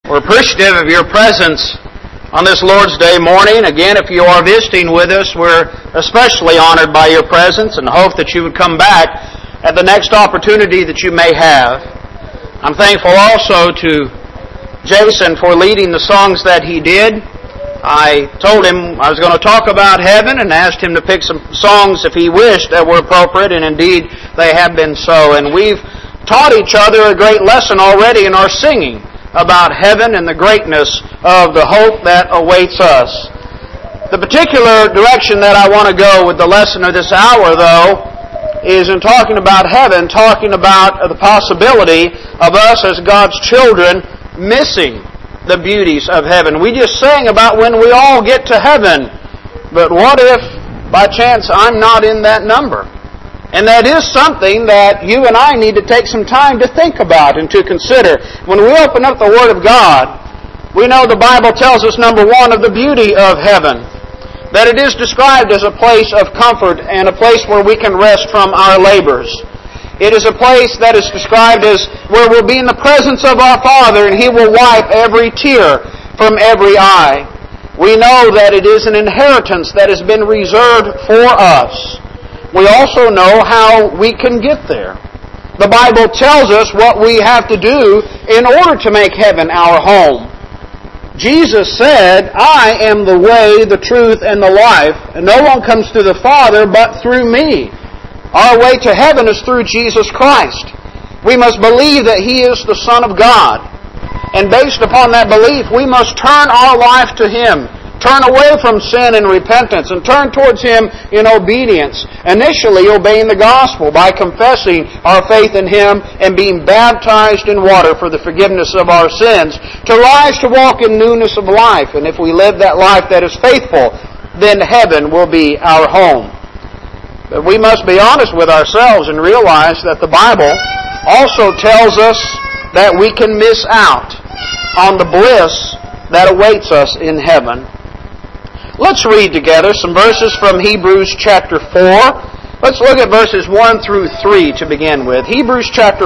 We're appreciative of your presence on this Lord's Day morning. Again, if you are visiting with us, we're especially honored by your presence and hope that you would come back at the next opportunity that you may have. I'm thankful also to Jason for leading the songs that he did. I told him I was going to talk about heaven and asked him to pick some songs if he wished that were appropriate, and indeed they have been so. And we've taught each other a great lesson already in our singing about heaven and the greatness of the hope that awaits us. The particular direction that I want to go with the lesson of this hour, though, is in talking about heaven, talking about the possibility of us as God's children missing the beauties of heaven. We just sang about when we all get to heaven, but what if by chance I'm not in that number? And that is something that you and I need to take some time to think about and to consider. When we open up the Word of God, we know the Bible tells us, number one, of the beauty of heaven. That it is described as a place of comfort and a place where we can rest from our labors. It is a place that is described as where we'll be in the presence of our Father and He will wipe every tear from every eye. We know that it is an inheritance that has been reserved for us. We also know how we can get there. The Bible tells us what we have to do in order to make heaven our home. Jesus said, "I am the way, the truth, and the life, and no one comes to the Father but through me." Our way to heaven is through Jesus Christ. We must believe that He is the Son of God. And based upon that belief, we must turn our life to Him. Turn away from sin and repentance and turn towards Him in obedience. Initially obeying the gospel by confessing our faith in Him and being baptized in water for the forgiveness of our sins. To rise to walk in newness of life. And if we live that life that is faithful, then heaven will be our home. But we must be honest with ourselves and realize that the Bible also tells us that we can miss out on the bliss that awaits us in heaven. Let's read together some verses from Hebrews chapter 4. Let's look at verses 1 through 3 to begin with. Hebrews chapter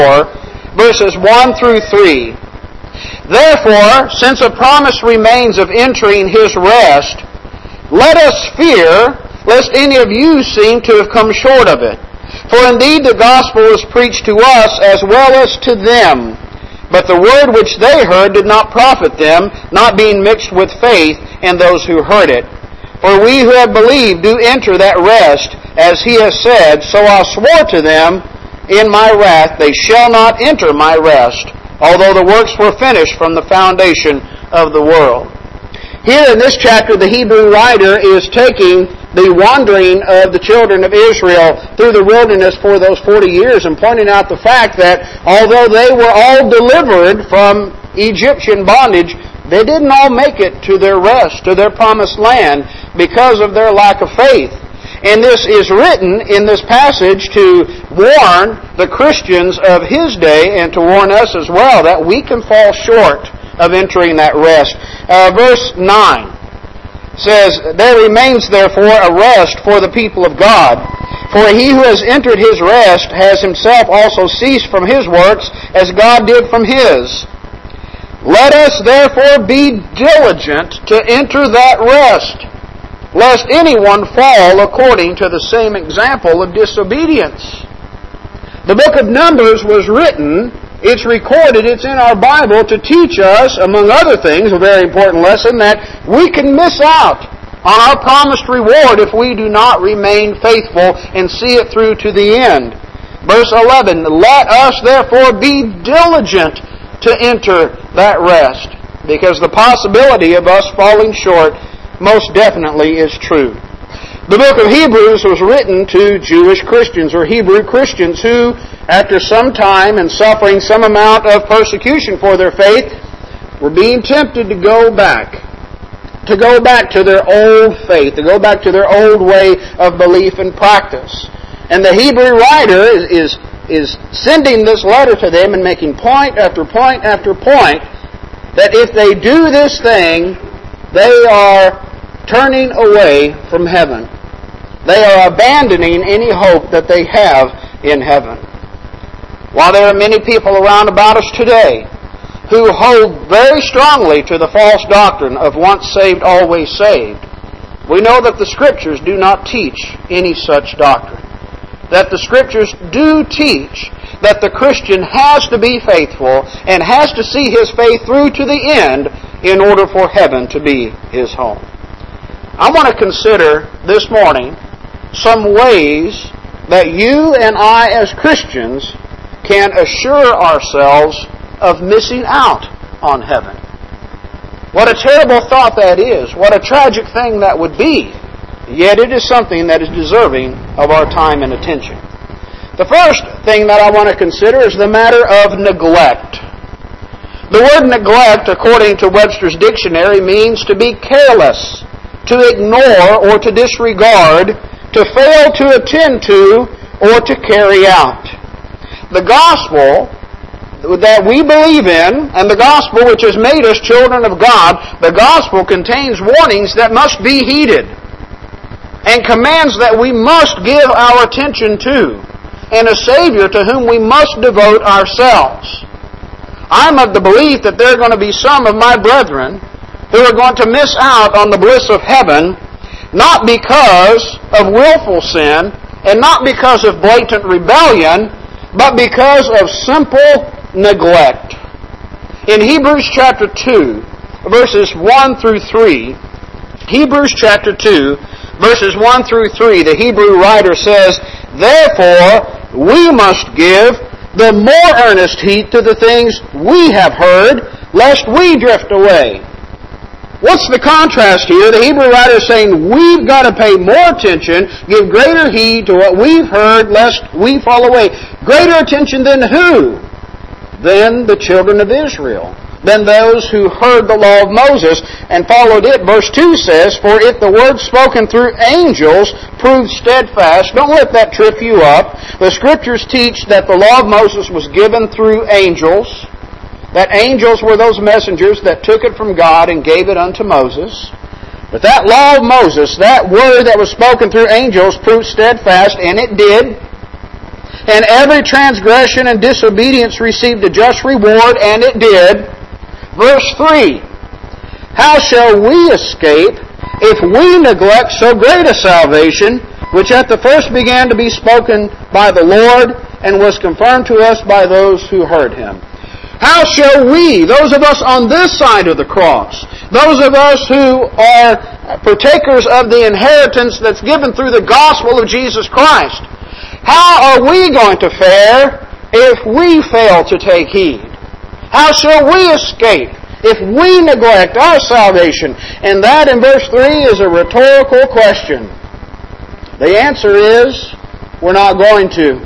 4, verses 1 through 3. Therefore, since a promise remains of entering His rest, let us fear lest any of you seem to have come short of it. For indeed the gospel was preached to us as well as to them. But the word which they heard did not profit them, not being mixed with faith in those who heard it. For we who have believed do enter that rest, as He has said, So I swore to them in my wrath, they shall not enter my rest, although the works were finished from the foundation of the world. Here in this chapter, the Hebrew writer is taking the wandering of the children of Israel through the wilderness for those 40 years and pointing out the fact that although they were all delivered from Egyptian bondage, they didn't all make it to their rest, to their promised land, because of their lack of faith. And this is written in this passage to warn the Christians of His day and to warn us as well that we can fall short of entering that rest. Verse 9 says, There remains therefore a rest for the people of God. For he who has entered his rest has himself also ceased from his works, as God did from His. Let us therefore be diligent to enter that rest, lest anyone fall according to the same example of disobedience. The book of Numbers was written, it's recorded, it's in our Bible to teach us, among other things, a very important lesson, that we can miss out on our promised reward if we do not remain faithful and see it through to the end. Verse 11, Let us therefore be diligent to enter that rest, because the possibility of us falling short most definitely is true. The book of Hebrews was written to Jewish Christians or Hebrew Christians who, after some time and suffering some amount of persecution for their faith, were being tempted to go back to their old faith, to go back to their old way of belief and practice. And the Hebrew writer is sending this letter to them and making point after point after point that if they do this thing, they are turning away from heaven. They are abandoning any hope that they have in heaven. While there are many people around about us today who hold very strongly to the false doctrine of once saved, always saved, we know that the Scriptures do not teach any such doctrine. That the Scriptures do teach that the Christian has to be faithful and has to see his faith through to the end in order for heaven to be his home. I want to consider this morning some ways that you and I as Christians can assure ourselves of missing out on heaven. What a terrible thought that is. What a tragic thing that would be. Yet it is something that is deserving of our time and attention. The first thing that I want to consider is the matter of neglect. The word neglect, according to Webster's dictionary, means to be careless, to ignore or to disregard, to fail to attend to, or to carry out. The gospel that we believe in, and the gospel which has made us children of God, the gospel contains warnings that must be heeded, and commands that we must give our attention to, and a Savior to whom we must devote ourselves. I'm of the belief that there are going to be some of my brethren who are going to miss out on the bliss of heaven, not because of willful sin, and not because of blatant rebellion, but because of simple neglect. In Hebrews chapter 2, verses 1 through 3, Hebrews chapter 2, verses 1 through 3, the Hebrew writer says, "Therefore we must give the more earnest heed to the things we have heard, lest we drift away." What's the contrast here? The Hebrew writer is saying we've got to pay more attention, give greater heed to what we've heard, lest we fall away. Greater attention than who? Than the children of Israel. Than those who heard the law of Moses and followed it. Verse 2 says, "For if the word spoken through angels proved steadfast," don't let that trip you up. The Scriptures teach that the law of Moses was given through angels. That angels were those messengers that took it from God and gave it unto Moses. But that law of Moses, that word that was spoken through angels, proved steadfast, and it did. And every transgression and disobedience received a just reward, and it did. Verse 3, "How shall we escape if we neglect so great a salvation, which at the first began to be spoken by the Lord, and was confirmed to us by those who heard Him?" How shall we, those of us on this side of the cross, those of us who are partakers of the inheritance that's given through the gospel of Jesus Christ, how are we going to fare if we fail to take heed? How shall we escape if we neglect our salvation? And that in verse 3 is a rhetorical question. The answer is, we're not going to.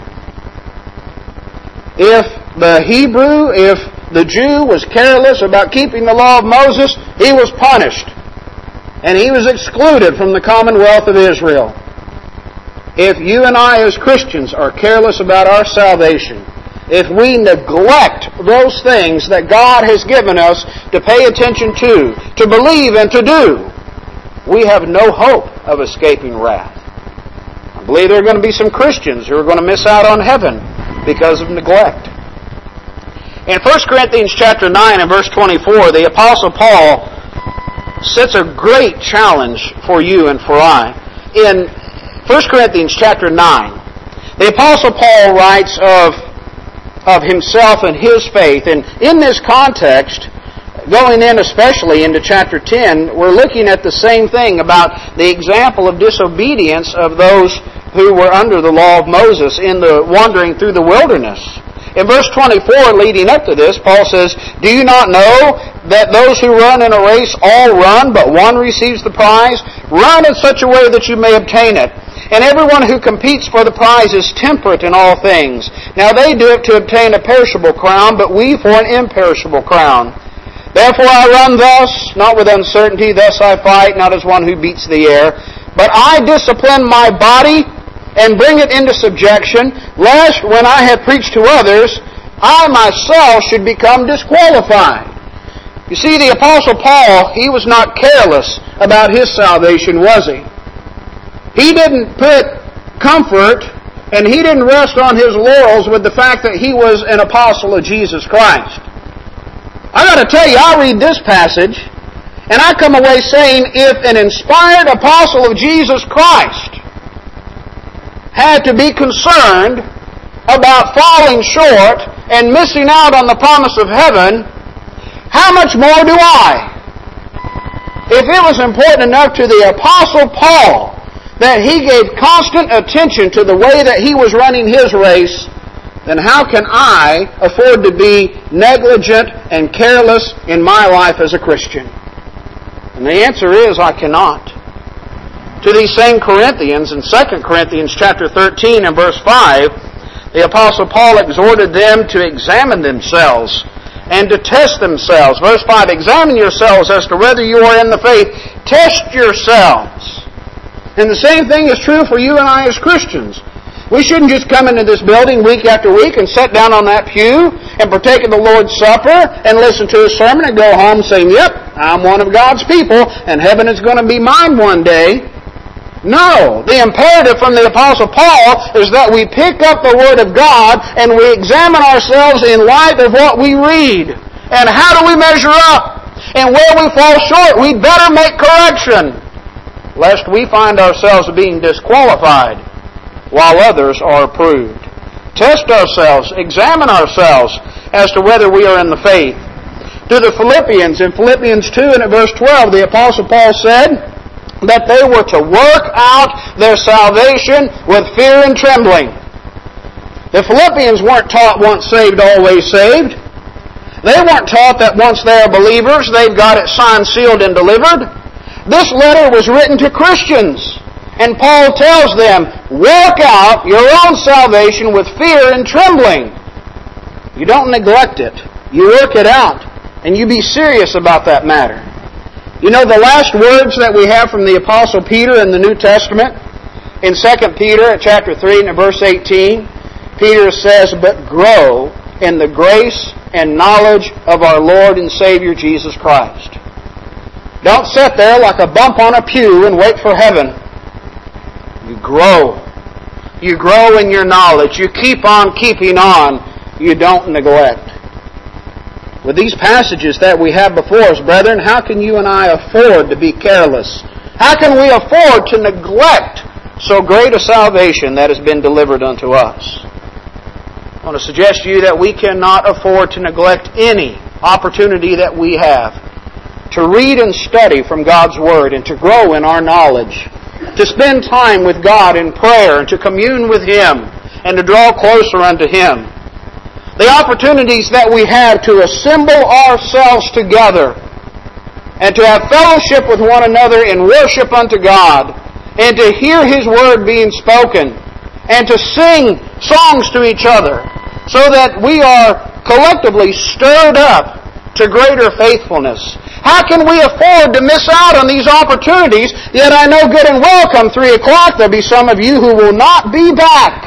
If the Hebrew, if the Jew was careless about keeping the law of Moses, he was punished. And he was excluded from the commonwealth of Israel. If you and I as Christians are careless about our salvation, if we neglect those things that God has given us to pay attention to believe and to do, we have no hope of escaping wrath. I believe there are going to be some Christians who are going to miss out on heaven because of neglect. In 1 Corinthians chapter 9 and verse 24, the Apostle Paul sets a great challenge for you and for I. In 1 Corinthians chapter 9, the Apostle Paul writes of himself and his faith. And in this context, going in especially into chapter 10, we're looking at the same thing about the example of disobedience of those who were under the law of Moses in the wandering through the wilderness. In verse 24, leading up to this, Paul says, "Do you not know that those who run in a race all run, but one receives the prize? Run in such a way that you may obtain it. And everyone who competes for the prize is temperate in all things. Now they do it to obtain a perishable crown, but we for an imperishable crown. Therefore I run thus, not with uncertainty, thus I fight, not as one who beats the air. But I discipline my body and bring it into subjection, lest when I have preached to others, I myself should become disqualified." You see, the Apostle Paul, he was not careless about his salvation, was he? He didn't put comfort and he didn't rest on his laurels with the fact that he was an apostle of Jesus Christ. I got to tell you, I read this passage, and I come away saying, if an inspired apostle of Jesus Christ had to be concerned about falling short and missing out on the promise of heaven, how much more do I? If it was important enough to the Apostle Paul that he gave constant attention to the way that he was running his race, then how can I afford to be negligent and careless in my life as a Christian? And the answer is, I cannot. To these same Corinthians, in 2 Corinthians chapter 13 and verse 5, the Apostle Paul exhorted them to examine themselves and to test themselves. Verse 5, examine yourselves as to whether you are in the faith. Test yourselves. And the same thing is true for you and I as Christians. We shouldn't just come into this building week after week and sit down on that pew and partake of the Lord's Supper and listen to a sermon and go home saying, yep, I'm one of God's people and heaven is going to be mine one day. No, the imperative from the Apostle Paul is that we pick up the Word of God and we examine ourselves in light of what we read. And how do we measure up? And where we fall short, we'd better make correction, lest we find ourselves being disqualified while others are approved. Test ourselves, examine ourselves as to whether we are in the faith. To the Philippians, in Philippians 2 and at verse 12, the Apostle Paul said that they were to work out their salvation with fear and trembling. The Philippians weren't taught once saved, always saved. They weren't taught that once they are believers, they've got it signed, sealed, and delivered. This letter was written to Christians, and Paul tells them, work out your own salvation with fear and trembling. You don't neglect it. You work it out, and you be serious about that matter. You know, the last words that we have from the Apostle Peter in the New Testament, in 2 Peter chapter 3 and verse 18, Peter says, but grow in the grace and knowledge of our Lord and Savior Jesus Christ. Don't sit there like a bump on a pew and wait for heaven. You grow. You grow in your knowledge. You keep on keeping on. You don't neglect. With these passages that we have before us, brethren, how can you and I afford to be careless? How can we afford to neglect so great a salvation that has been delivered unto us? I want to suggest to you that we cannot afford to neglect any opportunity that we have to read and study from God's Word and to grow in our knowledge, to spend time with God in prayer and to commune with Him and to draw closer unto Him. The opportunities that we have to assemble ourselves together and to have fellowship with one another in worship unto God and to hear His Word being spoken and to sing songs to each other so that we are collectively stirred up to greater faithfulness. How can we afford to miss out on these opportunities? Yet I know good and well come 3 o'clock there'll be some of you who will not be back.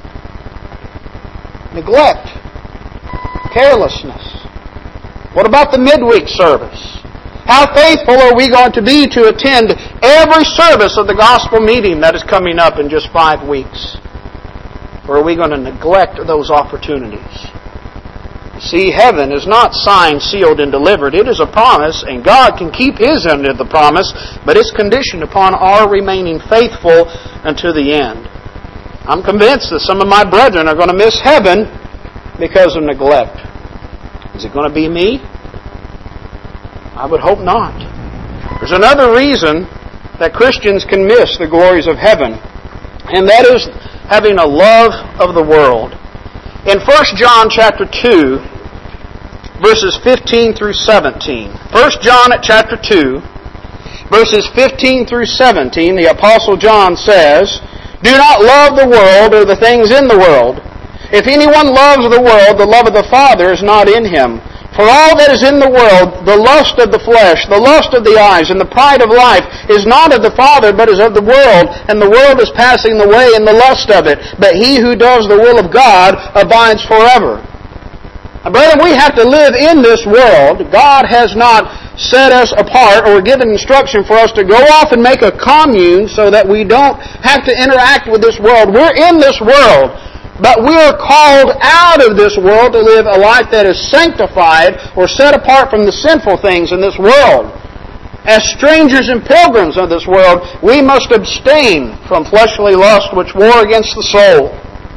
Neglect. Carelessness. What about the midweek service? How faithful are we going to be to attend every service of the gospel meeting that is coming up in just 5 weeks? Or are we going to neglect those opportunities? See, heaven is not signed, sealed, and delivered. It is a promise, and God can keep His end of the promise, but it's conditioned upon our remaining faithful unto the end. I'm convinced that some of my brethren are going to miss heaven because of neglect. Is it going to be me? I would hope not. There's another reason that Christians can miss the glories of heaven, and that is having a love of the world. In 1 John chapter 2, verses 15 through 17. 1 John at chapter 2, verses 15 through 17, the Apostle John says, do not love the world or the things in the world. If anyone loves the world, the love of the Father is not in him. For all that is in the world, the lust of the flesh, the lust of the eyes, and the pride of life, is not of the Father, but is of the world, and the world is passing away in the lust of it. But he who does the will of God abides forever. Now, brethren, we have to live in this world. God has not set us apart or given instruction for us to go off and make a commune so that we don't have to interact with this world. We're in this world. But we are called out of this world to live a life that is sanctified or set apart from the sinful things in this world. As strangers and pilgrims of this world, we must abstain from fleshly lust which war against the soul.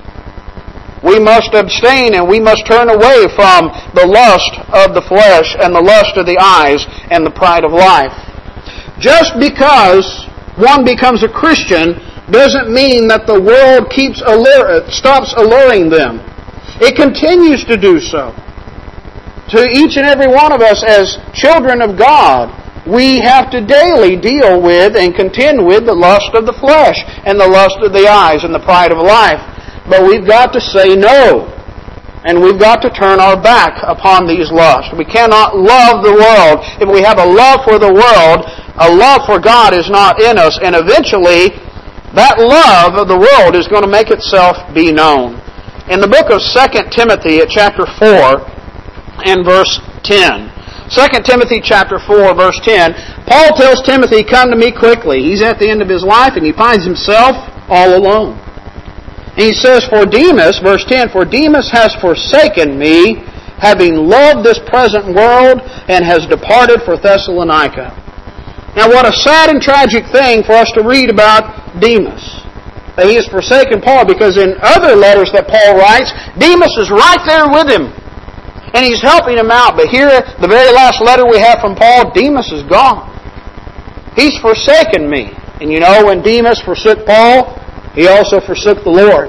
We must abstain and we must turn away from the lust of the flesh and the lust of the eyes and the pride of life. Just because one becomes a Christian doesn't mean that the world stops alluring them. It continues to do so. To each and every one of us as children of God, we have to daily deal with and contend with the lust of the flesh and the lust of the eyes and the pride of life. But we've got to say no. And we've got to turn our back upon these lusts. We cannot love the world. If we have a love for the world, a love for God is not in us. And eventually, that love of the world is going to make itself be known. In the book of 2 Timothy at chapter 4 and verse 10. 2 Timothy chapter 4 verse 10. Paul tells Timothy, "Come to me quickly." He's at the end of his life and he finds himself all alone. And he says, "For Demas," verse 10, "For Demas has forsaken me, having loved this present world, and has departed for Thessalonica." Now what a sad and tragic thing for us to read about Demas. That he has forsaken Paul, because in other letters that Paul writes, Demas is right there with him. And he's helping him out. But here, the very last letter we have from Paul, Demas is gone. He's forsaken me. And you know, when Demas forsook Paul, he also forsook the Lord.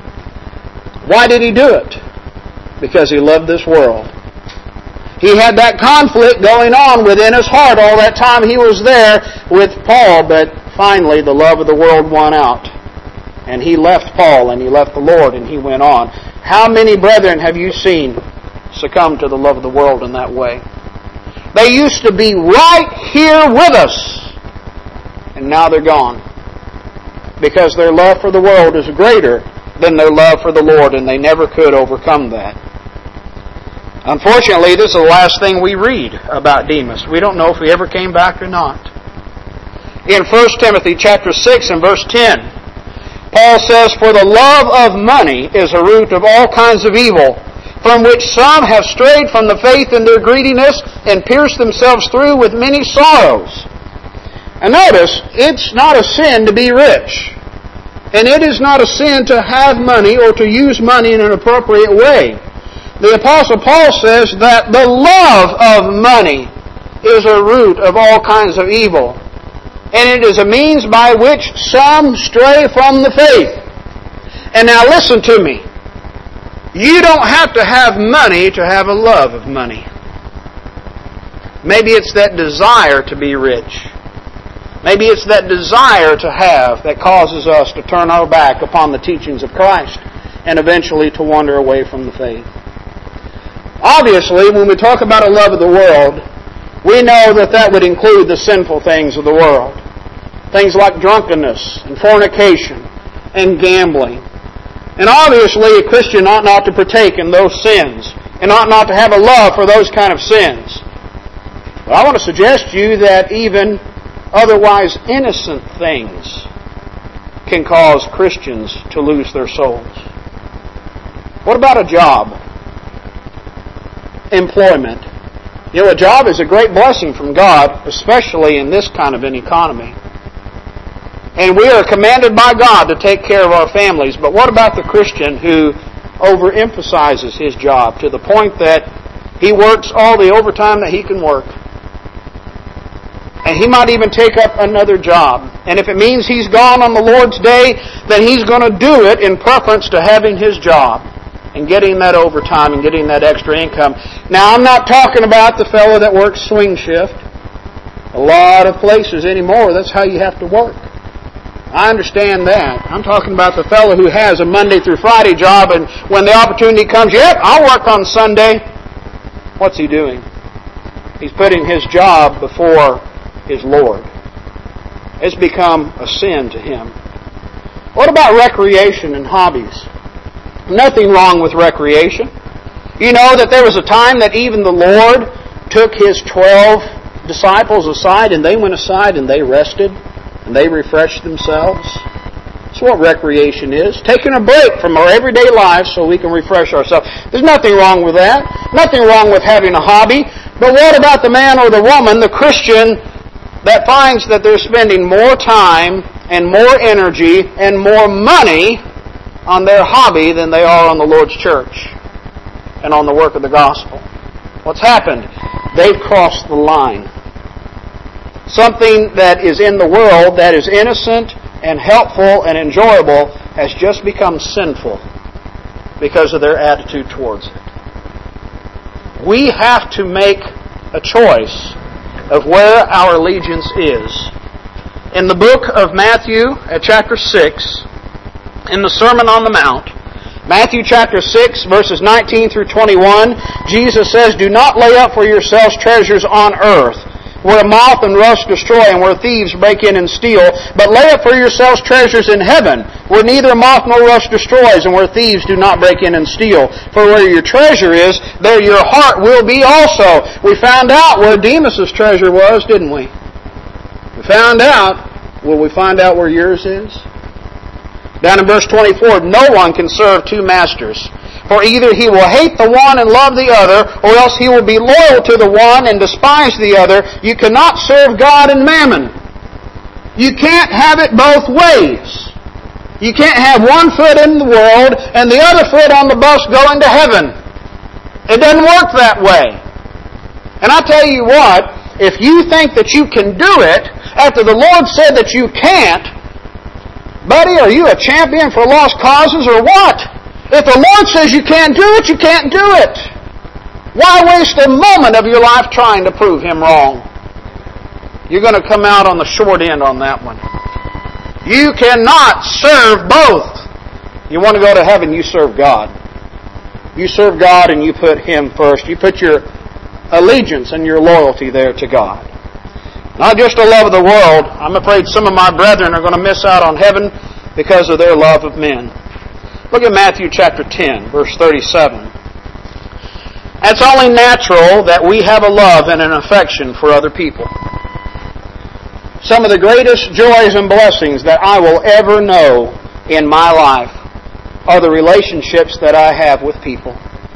Why did he do it? Because he loved this world. He had that conflict going on within his heart all that time he was there with Paul, but finally the love of the world won out. And he left Paul and he left the Lord and he went on. How many brethren have you seen succumb to the love of the world in that way? They used to be right here with us, and now they're gone. Because their love for the world is greater than their love for the Lord, and they never could overcome that. Unfortunately, this is the last thing we read about Demas. We don't know if he ever came back or not. In 1 Timothy chapter 6 and verse 10, Paul says, "For the love of money is a root of all kinds of evil, from which some have strayed from the faith in their greediness and pierced themselves through with many sorrows." And notice, it's not a sin to be rich. And it is not a sin to have money or to use money in an appropriate way. The Apostle Paul says that the love of money is a root of all kinds of evil. And it is a means by which some stray from the faith. And now listen to me. You don't have to have money to have a love of money. Maybe it's that desire to be rich. Maybe it's that desire to have that causes us to turn our back upon the teachings of Christ and eventually to wander away from the faith. Obviously, when we talk about a love of the world, we know that that would include the sinful things of the world. Things like drunkenness and fornication and gambling. And obviously, a Christian ought not to partake in those sins and ought not to have a love for those kind of sins. But I want to suggest to you that even otherwise innocent things can cause Christians to lose their souls. What about a job? Employment. You know, a job is a great blessing from God, especially in this kind of an economy. And we are commanded by God to take care of our families. But what about the Christian who overemphasizes his job to the point that he works all the overtime that he can work? And he might even take up another job. And if it means he's gone on the Lord's day, then he's going to do it in preference to having his job and getting that overtime and getting that extra income. Now, I'm not talking about the fellow that works swing shift. A lot of places anymore, that's how you have to work. I understand that. I'm talking about the fellow who has a Monday through Friday job, and when the opportunity comes, yep, I'll work on Sunday. What's he doing? He's putting his job before his Lord. It's become a sin to him. What about recreation and hobbies? Nothing wrong with recreation. You know that there was a time that even the Lord took His 12 disciples aside, and they went aside and they rested and they refreshed themselves. That's what recreation is. Taking a break from our everyday lives so we can refresh ourselves. There's nothing wrong with that. Nothing wrong with having a hobby. But what about the man or the woman, the Christian, that finds that they're spending more time and more energy and more money on their hobby than they are on the Lord's church and on the work of the gospel? What's happened? They've crossed the line. Something that is in the world that is innocent and helpful and enjoyable has just become sinful because of their attitude towards it. We have to make a choice of where our allegiance is. In the book of Matthew, at chapter 6, in the Sermon on the Mount, Matthew chapter 6, verses 19 through 21, Jesus says, "Do not lay up for yourselves treasures on earth, where moth and rust destroy and where thieves break in and steal, but lay up for yourselves treasures in heaven, where neither moth nor rust destroys and where thieves do not break in and steal. For where your treasure is, there your heart will be also." We found out where Demas' treasure was, didn't we? We found out. Will we find out where yours is? Down in verse 24, "No one can serve two masters. For either he will hate the one and love the other, or else he will be loyal to the one and despise the other. You cannot serve God and mammon." You can't have it both ways. You can't have one foot in the world and the other foot on the bus going to heaven. It doesn't work that way. And I tell you what, if you think that you can do it after the Lord said that you can't, buddy, are you a champion for lost causes or what? If the Lord says you can't do it, you can't do it. Why waste a moment of your life trying to prove Him wrong? You're going to come out on the short end on that one. You cannot serve both. You want to go to heaven, you serve God. You serve God and you put Him first. You put your allegiance and your loyalty there to God. Not just a love of the world. I'm afraid some of my brethren are going to miss out on heaven because of their love of men. Look at Matthew chapter 10, verse 37. It's only natural that we have a love and an affection for other people. Some of the greatest joys and blessings that I will ever know in my life are the relationships that I have with people.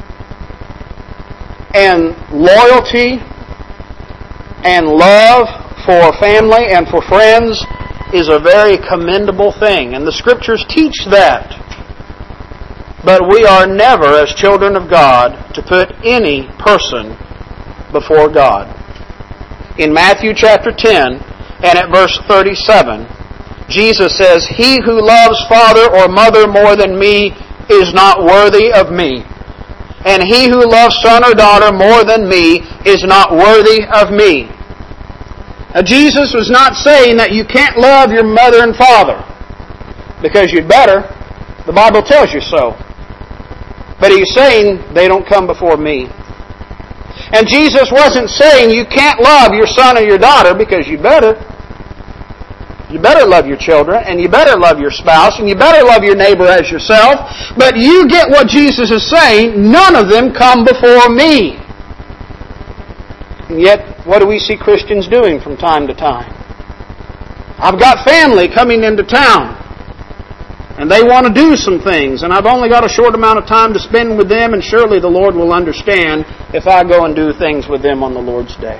And loyalty and love for family and for friends is a very commendable thing. And the Scriptures teach that. But we are never, as children of God, to put any person before God. In Matthew chapter 10 and at verse 37, Jesus says, "He who loves father or mother more than me is not worthy of me. And he who loves son or daughter more than me is not worthy of me." Now, Jesus was not saying that you can't love your mother and father, because you'd better. The Bible tells you so. But He's saying they don't come before me. And Jesus wasn't saying you can't love your son or your daughter, because you better. You better love your children, and you better love your spouse, and you better love your neighbor as yourself. But you get what Jesus is saying, none of them come before me. And yet, what do we see Christians doing from time to time? I've got family coming into town, and they want to do some things, and I've only got a short amount of time to spend with them, and surely the Lord will understand if I go and do things with them on the Lord's day.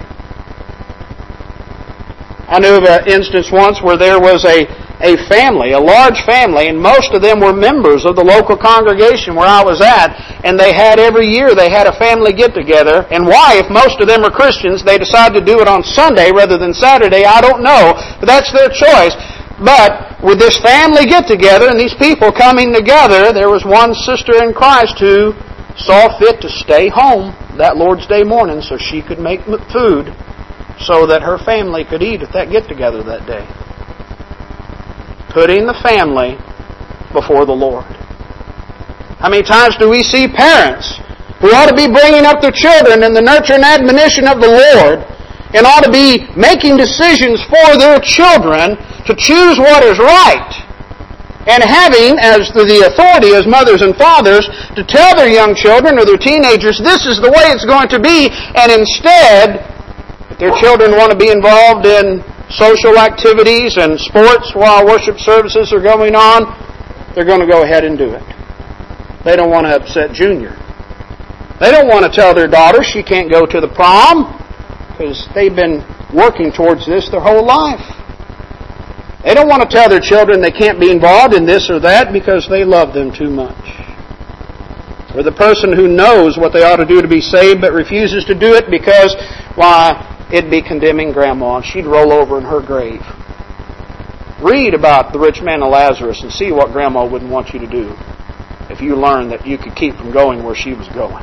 I knew of an instance once where there was a family, a large family, and most of them were members of the local congregation where I was at, and they had every year they had a family get-together. And why, if most of them are Christians, they decide to do it on Sunday rather than Saturday, I don't know, but that's their choice. But with this family get-together and these people coming together, there was one sister in Christ who saw fit to stay home that Lord's Day morning so she could make food so that her family could eat at that get-together that day. Putting the family before the Lord. How many times do we see parents who ought to be bringing up their children in the nurture and admonition of the Lord and ought to be making decisions for their children to choose what is right, and having as the authority as mothers and fathers to tell their young children or their teenagers, this is the way it's going to be, and instead, if their children want to be involved in social activities and sports while worship services are going on, they're going to go ahead and do it. They don't want to upset Junior. They don't want to tell their daughter she can't go to the prom because they've been working towards this their whole life. They don't want to tell their children they can't be involved in this or that because they love them too much. Or the person who knows what they ought to do to be saved but refuses to do it because, it'd be condemning Grandma and she'd roll over in her grave. Read about the rich man and Lazarus and see what Grandma wouldn't want you to do if you learned that you could keep from going where she was going.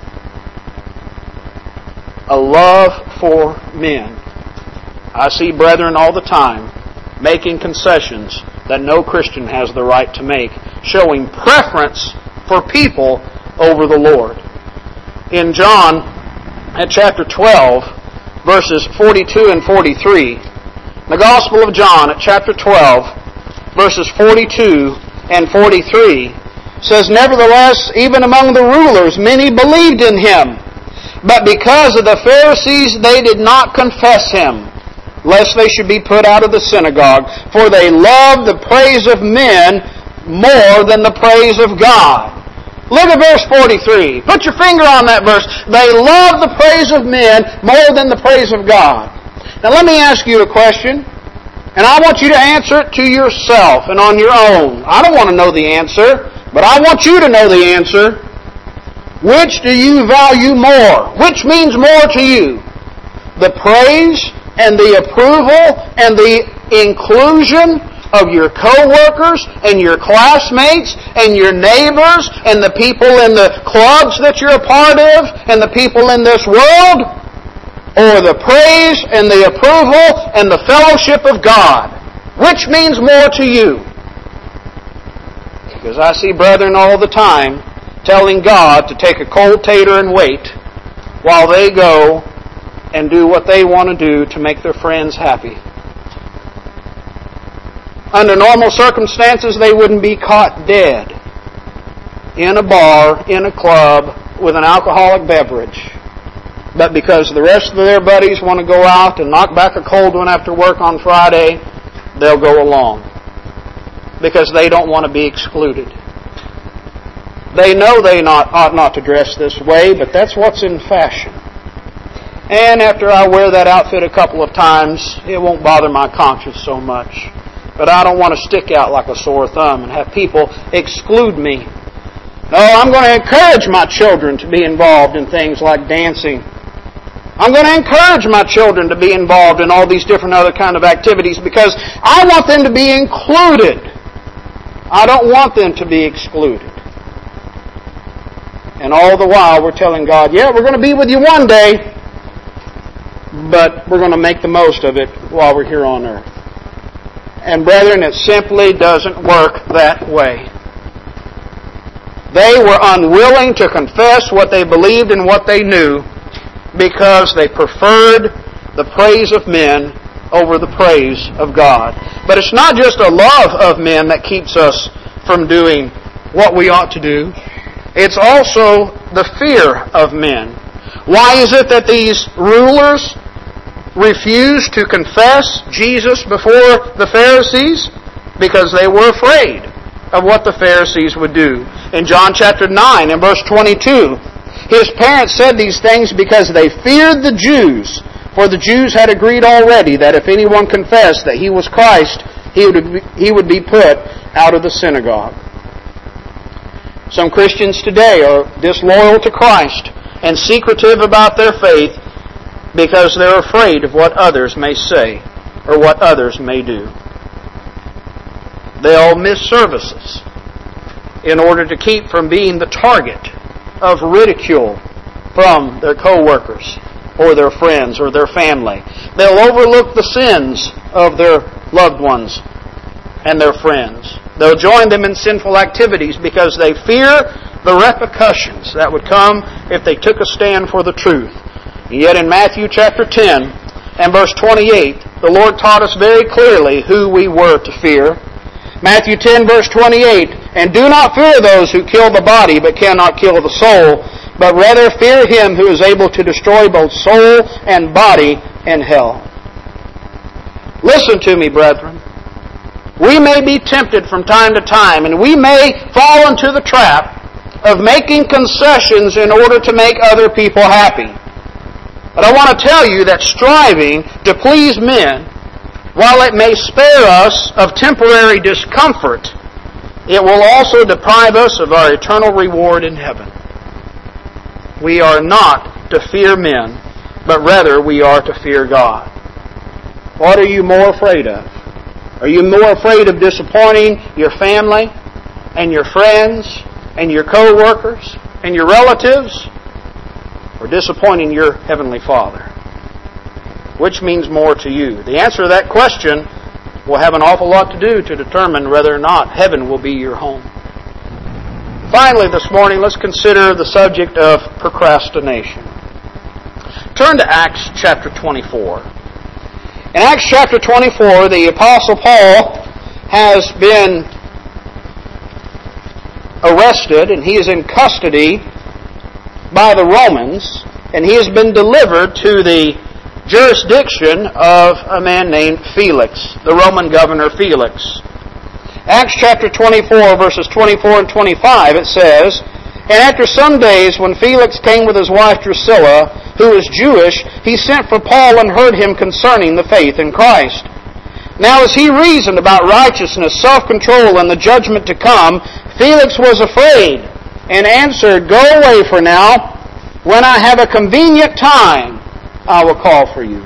A love for men. I see brethren all the time making concessions that no Christian has the right to make, showing preference for people over the Lord. In John, at chapter 12, verses 42 and 43, the Gospel of John, at chapter 12, verses 42 and 43, says, "Nevertheless, even among the rulers, many believed in Him. But because of the Pharisees, they did not confess Him, lest they should be put out of the synagogue. For they loved the praise of men more than the praise of God." Look at verse 43. Put your finger on that verse. They love the praise of men more than the praise of God. Now let me ask you a question, and I want you to answer it to yourself and on your own. I don't want to know the answer, but I want you to know the answer. Which do you value more? Which means more to you? The praise and the approval and the inclusion of your co-workers and your classmates and your neighbors and the people in the clubs that you're a part of and the people in this world? Or the praise and the approval and the fellowship of God? Which means more to you? Because I see brethren all the time telling God to take a cold tater and wait while they go and do what they want to do to make their friends happy. Under normal circumstances, they wouldn't be caught dead in a bar, in a club, with an alcoholic beverage. But because the rest of their buddies want to go out and knock back a cold one after work on Friday, they'll go along. Because they don't want to be excluded. They know they ought not to dress this way, but that's what's in fashion. And after I wear that outfit a couple of times, it won't bother my conscience so much. But I don't want to stick out like a sore thumb and have people exclude me. No, I'm going to encourage my children to be involved in things like dancing. I'm going to encourage my children to be involved in all these different other kind of activities because I want them to be included. I don't want them to be excluded. And all the while we're telling God, yeah, we're going to be with you one day, but we're going to make the most of it while we're here on earth. And brethren, it simply doesn't work that way. They were unwilling to confess what they believed and what they knew because they preferred the praise of men over the praise of God. But it's not just a love of men that keeps us from doing what we ought to do. It's also the fear of men. Why is it that these rulers refused to confess Jesus before the Pharisees? Because they were afraid of what the Pharisees would do. In John chapter 9 and verse 22, His parents said these things because they feared the Jews, for the Jews had agreed already that if anyone confessed that He was Christ, he would be put out of the synagogue. Some Christians today are disloyal to Christ and secretive about their faith because they're afraid of what others may say or what others may do. They'll miss services in order to keep from being the target of ridicule from their co-workers or their friends or their family. They'll overlook the sins of their loved ones and their friends. They'll join them in sinful activities because they fear the repercussions that would come if they took a stand for the truth. And yet in Matthew chapter 10 and verse 28, the Lord taught us very clearly who we were to fear. Matthew 10 verse 28, "And do not fear those who kill the body but cannot kill the soul, but rather fear Him who is able to destroy both soul and body in hell." Listen to me, brethren. We may be tempted from time to time, and we may fall into the trap of making concessions in order to make other people happy. But I want to tell you that striving to please men, while it may spare us of temporary discomfort, it will also deprive us of our eternal reward in heaven. We are not to fear men, but rather we are to fear God. What are you more afraid of? Are you more afraid of disappointing your family and your friends and your co-workers and your relatives, or disappointing your Heavenly Father? Which means more to you? The answer to that question will have an awful lot to do to determine whether or not heaven will be your home. Finally, this morning, let's consider the subject of procrastination. Turn to Acts chapter 24. In Acts chapter 24, the Apostle Paul has been arrested and he is in custody by the Romans, and he has been delivered to the jurisdiction of a man named Felix, the Roman governor Felix. Acts chapter 24, verses 24 and 25, it says, "And after some days, when Felix came with his wife Drusilla, who was Jewish, he sent for Paul and heard him concerning the faith in Christ. Now as he reasoned about righteousness, self-control, and the judgment to come, Felix was afraid, and answered, 'Go away for now. When I have a convenient time, I will call for you.'"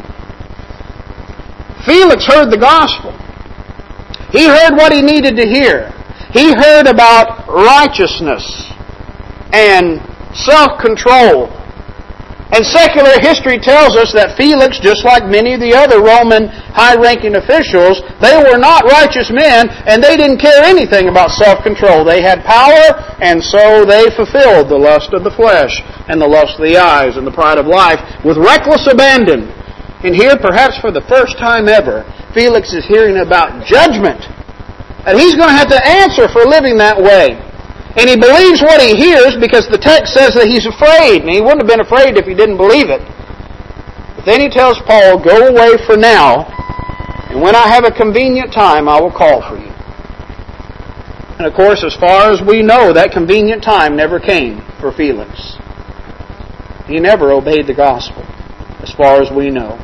Felix heard the gospel. He heard what he needed to hear. He heard about righteousness and self-control. And secular history tells us that Felix, just like many of the other Roman high-ranking officials, they were not righteous men, and they didn't care anything about self-control. They had power, and so they fulfilled the lust of the flesh and the lust of the eyes and the pride of life with reckless abandon. And here, perhaps for the first time ever, Felix is hearing about judgment. And he's going to have to answer for living that way. And he believes what he hears because the text says that he's afraid. And he wouldn't have been afraid if he didn't believe it. But then he tells Paul, "Go away for now, and when I have a convenient time, I will call for you." And of course, as far as we know, that convenient time never came for Felix. He never obeyed the gospel, as far as we know.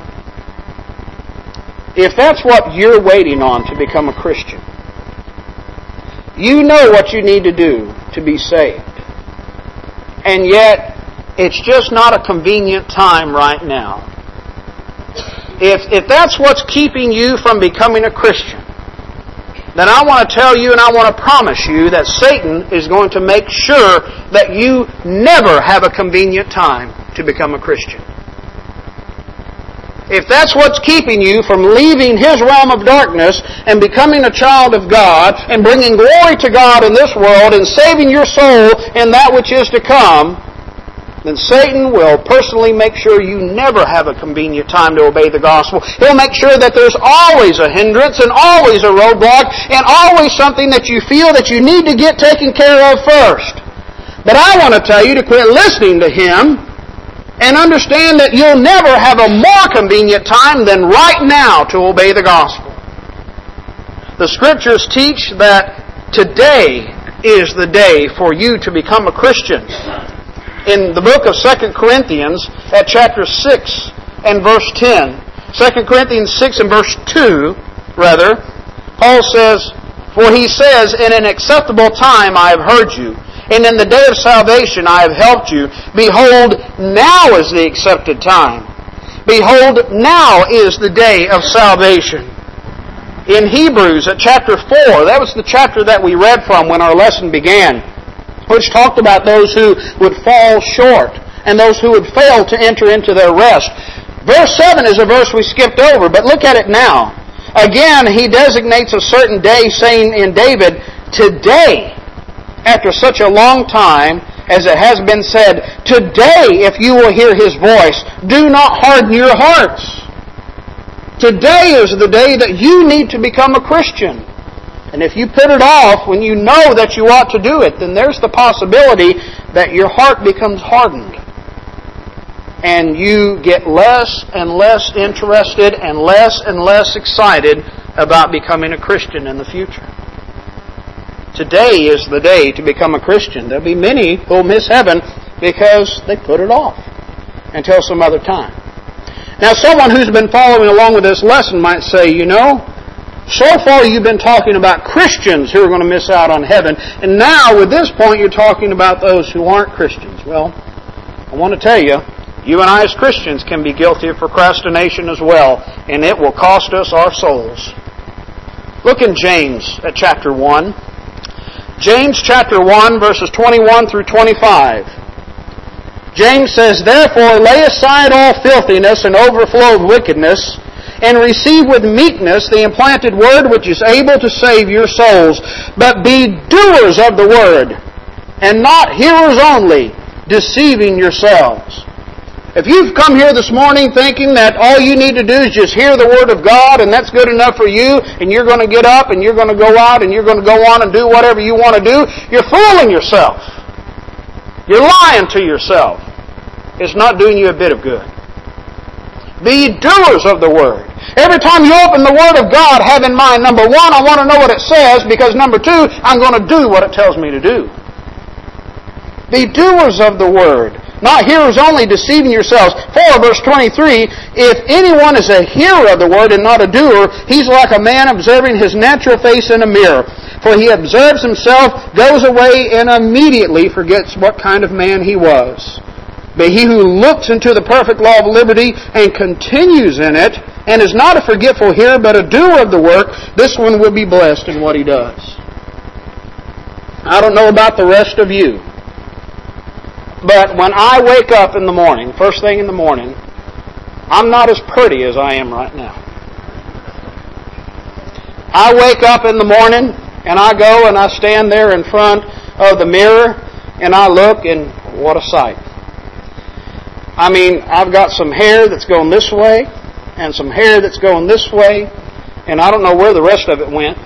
If that's what you're waiting on to become a Christian, you know what you need to do to be saved. And yet, it's just not a convenient time right now. If that's what's keeping you from becoming a Christian, then I want to tell you and I want to promise you that Satan is going to make sure that you never have a convenient time to become a Christian. If that's what's keeping you from leaving his realm of darkness and becoming a child of God and bringing glory to God in this world and saving your soul in that which is to come, then Satan will personally make sure you never have a convenient time to obey the gospel. He'll make sure that there's always a hindrance and always a roadblock and always something that you feel that you need to get taken care of first. But I want to tell you to quit listening to him and understand that you'll never have a more convenient time than right now to obey the gospel. The Scriptures teach that today is the day for you to become a Christian. In the book of 2 Corinthians, at chapter 6 and verse 10, 2 Corinthians 6 and verse 2, Paul says, "For he says, in an acceptable time I have heard you, and in the day of salvation I have helped you. Behold, now is the accepted time. Behold, now is the day of salvation." In Hebrews at chapter 4, that was the chapter that we read from when our lesson began, which talked about those who would fall short and those who would fail to enter into their rest. Verse 7 is a verse we skipped over, but look at it now. Again, he designates a certain day, saying in David, "Today, after such a long time, as it has been said, today, if you will hear his voice, do not harden your hearts." Today is the day that you need to become a Christian. And if you put it off when you know that you ought to do it, then there's the possibility that your heart becomes hardened. and you get less and less interested and less excited about becoming a Christian in the future. Today is the day to become a Christian. There'll be many who will miss heaven because they put it off until some other time. Now, someone who's been following along with this lesson might say, so far you've been talking about Christians who are going to miss out on heaven, and now with this point you're talking about those who aren't Christians. Well, I want to tell you, you and I as Christians can be guilty of procrastination as well, and it will cost us our souls. Look in James at chapter 1. James chapter 1, verses 21 through 25. James says, "Therefore lay aside all filthiness and overflow of wickedness, and receive with meekness the implanted word which is able to save your souls. But be doers of the word, and not hearers only, deceiving yourselves." If you've come here this morning thinking that all you need to do is just hear the Word of God and that's good enough for you, and you're going to get up and you're going to go out and you're going to go on and do whatever you want to do, you're fooling yourself. You're lying to yourself. It's not doing you a bit of good. Be doers of the Word. Every time you open the Word of God, have in mind, number one, I want to know what it says, because number two, I'm going to do what it tells me to do. Be doers of the Word, not hearers only, deceiving yourselves. For, verse 23, if anyone is a hearer of the Word and not a doer, he's like a man observing his natural face in a mirror. For he observes himself, goes away, and immediately forgets what kind of man he was. But he who looks into the perfect law of liberty and continues in it, and is not a forgetful hearer, but a doer of the work, this one will be blessed in what he does. I don't know about the rest of you, but when I wake up in the morning, first thing in the morning, I'm not as pretty as I am right now. I wake up in the morning, and I go and I stand there in front of the mirror, and I look, and what a sight. I mean, I've got some hair that's going this way, and some hair that's going this way, and I don't know where the rest of it went.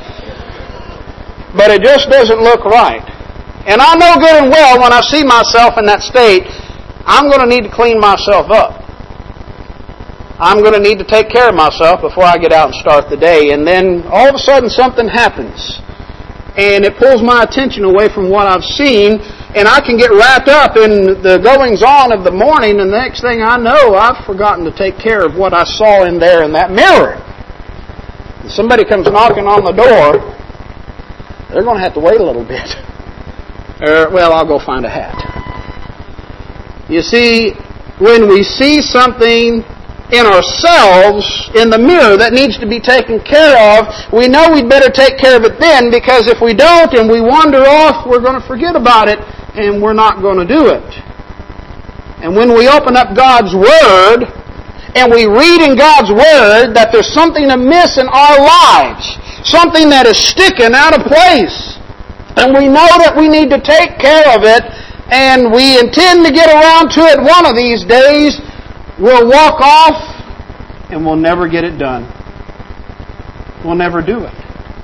But it just doesn't look right. And I know good and well when I see myself in that state, I'm going to need to clean myself up. I'm going to need to take care of myself before I get out and start the day. And then all of a sudden something happens. And it pulls my attention away from what I've seen, and I can get wrapped up in the goings-on of the morning, and the next thing I know, I've forgotten to take care of what I saw in there in that mirror. And somebody comes knocking on the door, they're going to have to wait a little bit. Well, I'll go find a hat. You see, when we see something in ourselves in the mirror that needs to be taken care of, we know we'd better take care of it then, because if we don't and we wander off, we're going to forget about it and we're not going to do it. And when we open up God's Word and we read in God's Word that there's something amiss in our lives, something that is sticking out of place, and we know that we need to take care of it, and we intend to get around to it one of these days, we'll walk off and we'll never get it done. We'll never do it.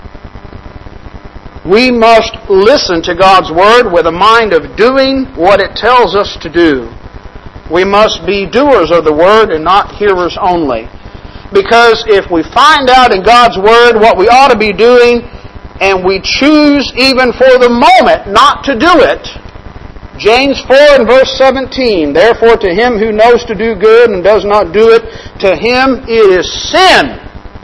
We must listen to God's Word with a mind of doing what it tells us to do. We must be doers of the Word and not hearers only. Because if we find out in God's Word what we ought to be doing, and we choose even for the moment not to do it, James 4 and verse 17, therefore to him who knows to do good and does not do it, to him it is sin.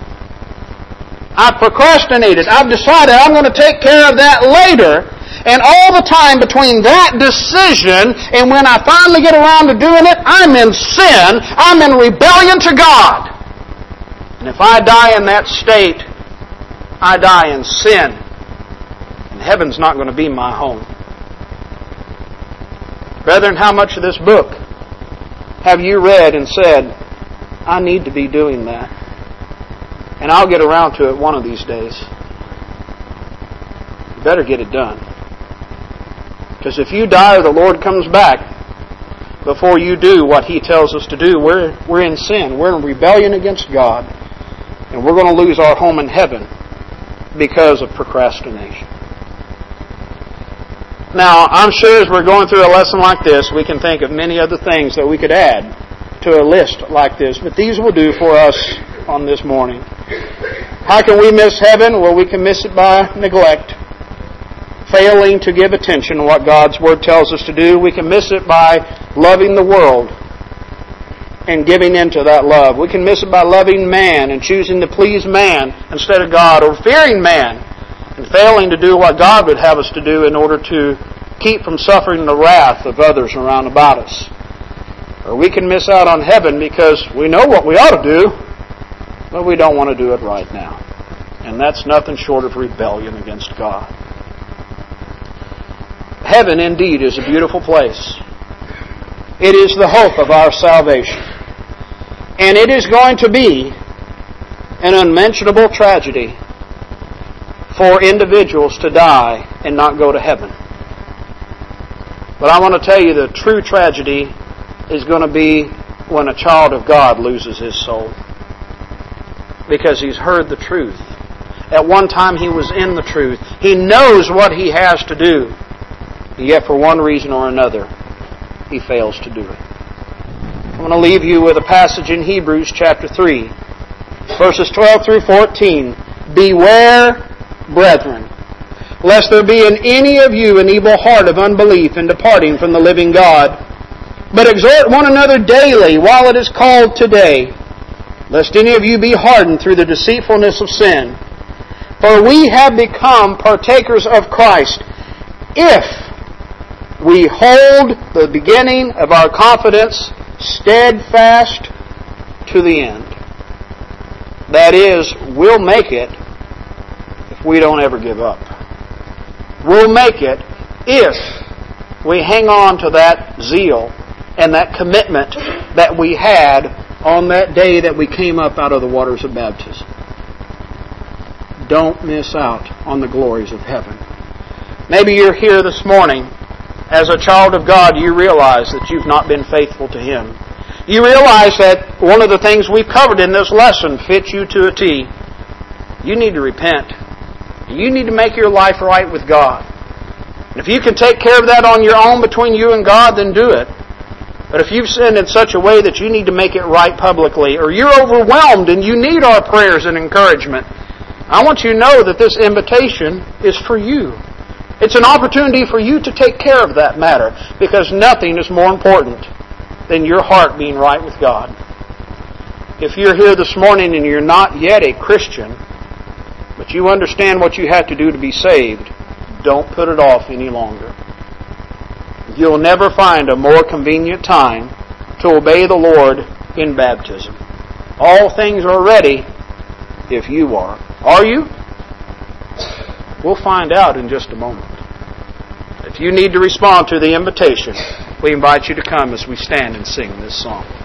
I've procrastinated. I've decided I'm going to take care of that later. And all the time between that decision and when I finally get around to doing it, I'm in sin. I'm in rebellion to God. And if I die in that state, I die in sin. And heaven's not going to be my home. Brethren, how much of this book have you read and said, I need to be doing that, and I'll get around to it one of these days? You better get it done. Because if you die or the Lord comes back before you do what He tells us to do, we're in sin. We're in rebellion against God, and we're going to lose our home in heaven because of procrastination. Now, I'm sure as we're going through a lesson like this, we can think of many other things that we could add to a list like this, but these will do for us on this morning. How can we miss heaven? Well, we can miss it by neglect, failing to give attention to what God's Word tells us to do. We can miss it by loving the world and giving into that love. We can miss it by loving man and choosing to please man instead of God, or fearing man and failing to do what God would have us to do in order to keep from suffering the wrath of others around about us. Or we can miss out on heaven because we know what we ought to do, but we don't want to do it right now. And that's nothing short of rebellion against God. Heaven indeed is a beautiful place. It is the hope of our salvation. And it is going to be an unmentionable tragedy for individuals to die and not go to heaven. But I want to tell you the true tragedy is going to be when a child of God loses his soul. Because he's heard the truth. At one time he was in the truth. He knows what he has to do. Yet for one reason or another, he fails to do it. I'm going to leave you with a passage in Hebrews chapter 3, verses 12 through 14. Beware, brethren, lest there be in any of you an evil heart of unbelief in departing from the living God. But exhort one another daily while it is called today, lest any of you be hardened through the deceitfulness of sin. For we have become partakers of Christ, if we hold the beginning of our confidence steadfast to the end. That is, we'll make it if we don't ever give up. We'll make it if we hang on to that zeal and that commitment that we had on that day that we came up out of the waters of baptism. Don't miss out on the glories of heaven. Maybe you're here this morning. As a child of God, you realize that you've not been faithful to Him. You realize that one of the things we've covered in this lesson fits you to a T. You need to repent. You need to make your life right with God. And if you can take care of that on your own between you and God, then do it. But if you've sinned in such a way that you need to make it right publicly, or you're overwhelmed and you need our prayers and encouragement, I want you to know that this invitation is for you. It's an opportunity for you to take care of that matter, because nothing is more important than your heart being right with God. If you're here this morning and you're not yet a Christian, but you understand what you have to do to be saved, don't put it off any longer. You'll never find a more convenient time to obey the Lord in baptism. All things are ready if you are. Are you? We'll find out in just a moment. If you need to respond to the invitation, we invite you to come as we stand and sing this song.